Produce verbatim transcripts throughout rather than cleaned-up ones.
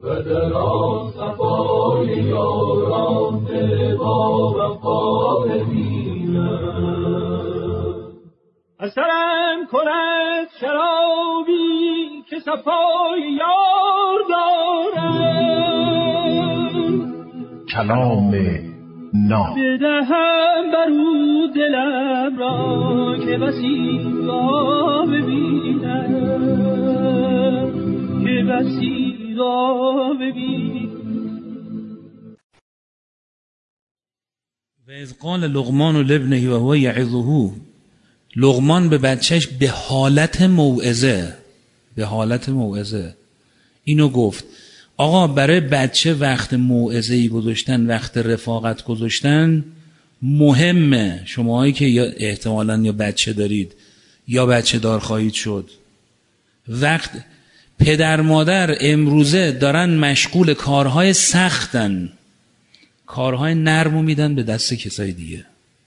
و در آن صفای یاران با وفا ببینم. اثرم کند شرابی که صفای یار دارم، کلام ناب بدهم بر او دلم را که بسی را ببینم، که بسی را ببینم. و اذ قال لقمان لابنه و هو یعظه، لقمان به بچهش به حالت موعظه به حالت موعظه اینو گفت. آقا برای بچه وقت موعظه‌ای گذاشتن، وقت رفاقت گذاشتن مهمه. شماهایی که یا احتمالاً یا بچه دارید یا بچه دار خواهید شد، وقت پدر مادر امروزه دارن مشغول کارهای سختن، کارهای نرمو میدن به دست کسای دیگه.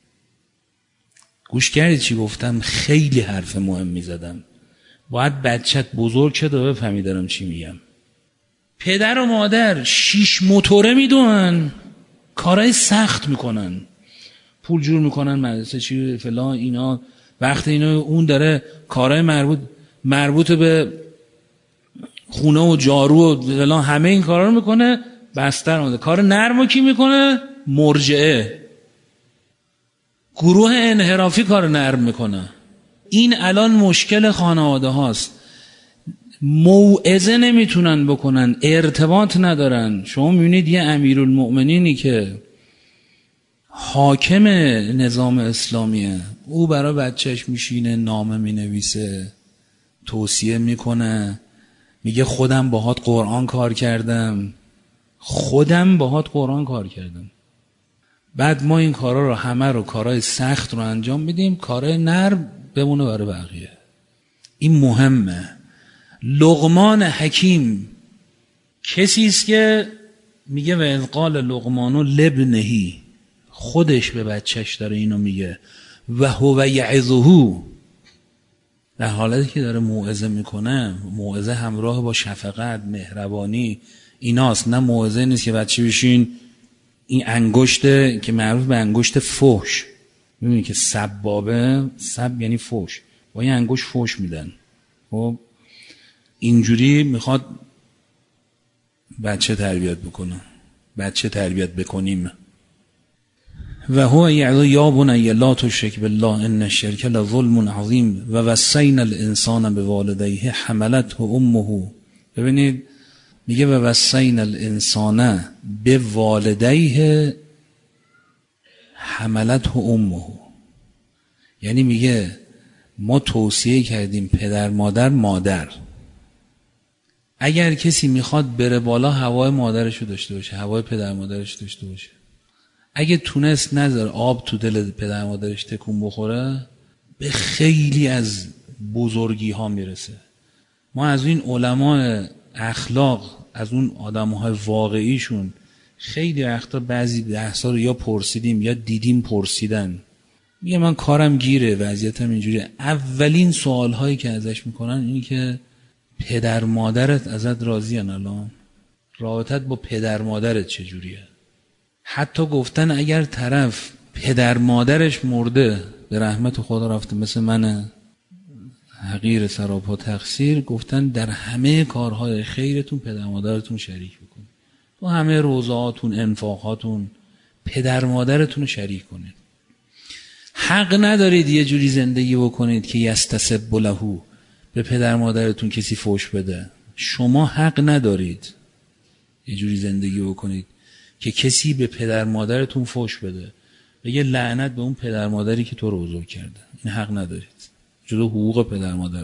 گوش کردید چی گفتم؟ خیلی حرف مهم میزدم. باید بچت بزرگ شد و بفهمی دارم چی میگم. پدر و مادر شیش موتوره میدونن، کارهای سخت میکنن، پول جور میکنن، مدرسه چی فلان اینا، وقت اینا اون داره کارهای مربوط مربوط به خونه و جارو و فلان همه این کارا رو میکنه. بستر اومده. کار نرمو کی میکنه؟ مرجعه، گروه انحرافی کار نرم میکنه. این الان مشکل خانواده هاست. موعظه نمیتونن بکنن، ارتباط ندارن. شما میبینید یه امیرالمؤمنینی که حاکم نظام اسلامیه، او برای بچهش میشینه نامه مینویسه، توصیه میکنه، میگه خودم باهات قرآن کار کردم خودم باهات قرآن کار کردم. بعد ما این کارا رو همه رو کارهای سخت رو انجام میدیم، کارهای نرم بمونه برای بقیه. این مهمه. لقمان حکیم کسی است که میگه و اذ قال لقمان لابنه، خودش به بچهش داره اینو میگه، و هو یعظه، در حالتی که داره موعظه میکنه. موعظه همراه با شفقت، مهربانی ایناست، نه موعظه نیست که بچه بشین این انگشته که معروف به انگشت فحش، میبینی که سبابه، سب یعنی فحش، با این انگشت فحش میدن. خب اینجوری میخواد بچه تربیت بکنه، بچه تربیت بکنیم. و هو یعظ یا بنی لا تشرک بالله ان الشرک لظلم عظیم و وصینا الانسان بوالدیه حملته امه. ببینید میگه و وصینا الانسان بوالدیه حملته امه، یعنی میگه ما توصیه کردیم پدر مادر مادر، اگر کسی میخواد بره بالا هوای مادرشو داشته باشه، هوای پدر مادرش داشته باشه. اگه تونست نذار آب تو دل پدر مادرش تکون بخوره، به خیلی از بزرگی ها میرسه. ما از این علماء اخلاق، از اون آدم‌های واقعیشون خیلی وقتا بعضی بحثا رو یا پرسیدیم یا دیدیم پرسیدن. میگه من کارم گیره، وضعیتم اینجوریه. اولین سوال‌هایی که ازش میکنن اینی که پدر مادرت ازت راضی‌ان؟ الان رابطت با پدر مادرت چجوریه؟ حتی گفتن اگر طرف پدر مادرش مرده به رحمت خدا رفته، مثل من حقیر سراپا تقصیر، گفتن در همه کارهای خیرتون پدر مادرتون شریک بکنید، تو همه روزهاتون، انفاقاتون پدر مادرتون رو شریک کنید. حق ندارید یه جوری زندگی بکنید که یستسب لهو، به پدر مادرتون کسی فوش بده. شما حق ندارید یه جوری زندگی بکنید که کسی به پدر مادرتون فوش بده، بگه لعنت به اون پدر مادری که تو رو بزرگ کرده. این حق ندارید، جدا حقوق پدر مادره.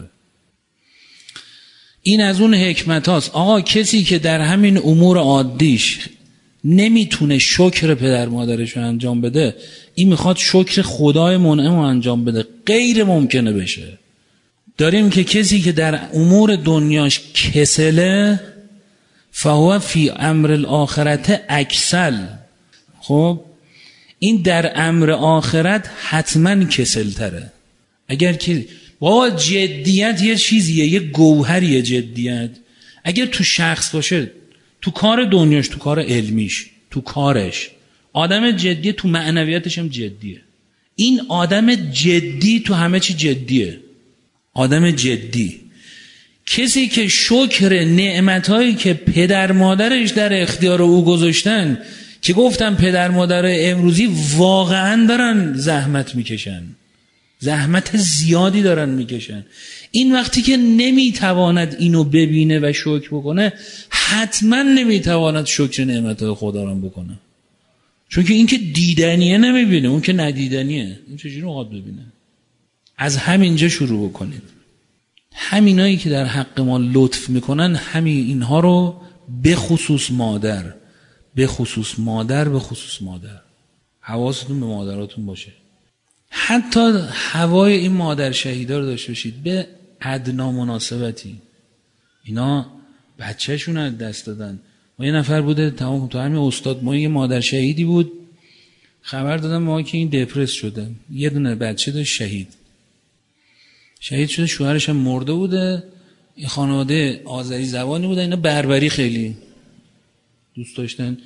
این از اون حکمت هاست. آقا کسی که در همین امور عادیش نمیتونه شکر پدر مادرش رو انجام بده، این میخواد شکر خدای منعم رو انجام بده، غیر ممکنه بشه. داریم که کسی که در امور دنیاش کسله، فهو فی امر الاخرت اکسل. خب این در امر آخرت حتما کسل تره. اگر که با جدیت یه چیزیه، یه گوهریه جدیت، اگر تو شخص باشه تو کار دنیاش، تو کار علمیش، تو کارش آدم جدیه، تو معنویاتش هم جدیه. این آدم جدی تو همه چی جدیه. آدم جدی کسی که شکر نعمتایی که پدر مادرش در اختیار او گذاشتن، که گفتم پدر مادر امروزی واقعا دارن زحمت میکشن، زحمت زیادی دارن میکشن. این وقتی که نمیتواند اینو ببینه و شکر بکنه، حتما نمیتواند شکر نعمتهای خدا رو بکنه. چون که این که دیدنیه نمیبینه، اون که ندیدنیه، این چجوری میخواد ببینه؟ از همینجا شروع بکنید. همینایی که در حق ما لطف میکنن، همین اینها رو به خصوص مادر به خصوص مادر به خصوص مادر حواستون به مادراتون باشه. حتی هوای این مادر شهیدا رو داشته باشید به ادنا مناسبتی. اینا بچه‌شون رو از دست دادن. ما یه نفر بوده تمام تو همین استاد ما یه مادر شهیدی بود، خبر دادن ما که این دپرس شده، یه دونه بچه داشت شهید شهید شده، شوهرش هم مرده بوده. این خانواده آذری زبانی بوده، اینا بربری خیلی دوست داشتن.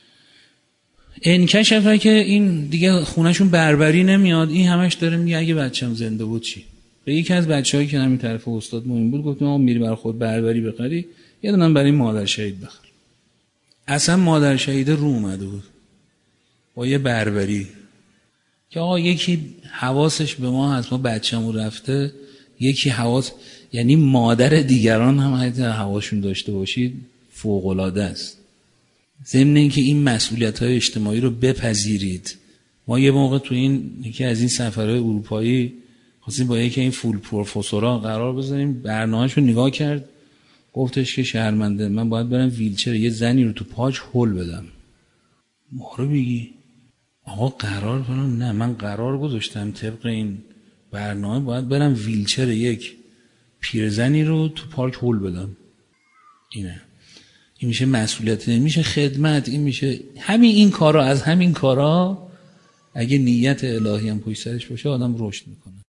انکشفه که این دیگه خونهشون بربری نمیاد. این همش داره میگه اگه بچه‌م زنده بود چی. به یکی از بچه‌هایی که همین طرف استاد موین بود گفتم آقا میری برای خود بربری بخری، یه دونه برای مادر شهید بخر. اصلا مادر شهید رو اومده بود با یه بربری که آقا یکی حواسش به ما هست، ما بچه‌مون رفته، یکی حواس، یعنی مادر دیگران هم حتی حواسشون داشته باشید فوق‌العاده است. ضمن اینکه این مسئولیت‌های اجتماعی رو بپذیرید. ما یه موقع تو این یکی از این سفرهای اروپایی خواستیم با یکی این فول پروفسورها قرار بذاریم، برنامه‌شو نگاه کرد، گفتش که شرمنده من باید برم ویلچر یه زنی رو تو پاش هول بدم. ما رو بگی آقا قرار کنم، نه من قرار گذاشتم طبق این برنامه باید برم ویلچر یک پیرزنی رو تو پارک هول بدم. اینه این میشه مسئولیت، میشه خدمت، این میشه همین این کارا. از همین کارا اگه نیت الهی هم پشت سرش باشه آدم رشد میکنه.